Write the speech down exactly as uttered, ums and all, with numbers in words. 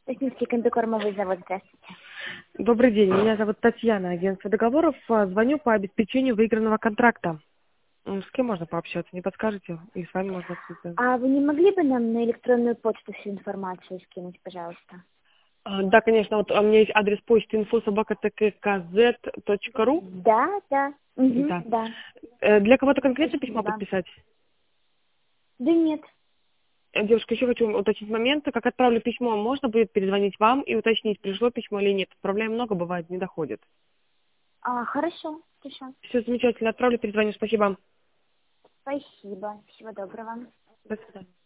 Технический комбикормовый завод, здравствуйте. Добрый день, меня зовут Татьяна, агентство договоров. А, Звоню по обеспечению выигранного контракта. М, С кем можно пообщаться, не подскажете? И с вами можно обсудить. А вы не могли бы нам на электронную почту всю информацию скинуть, пожалуйста? А, Да, конечно, вот у меня есть адрес почты инфо собака тэ ка ка зет точка ру. Да, да. Угу, Да. да. Э, Для кого-то конкретно письмо Спасибо. подписать? Да нет. Э, Девушка, еще хочу уточнить момент. Как отправлю письмо, можно будет перезвонить вам и уточнить, пришло письмо или нет? Отправляем много, бывает, не доходит. А, хорошо, хорошо. Все замечательно, отправлю, перезвоню. Спасибо. Спасибо. Всего доброго. До свидания.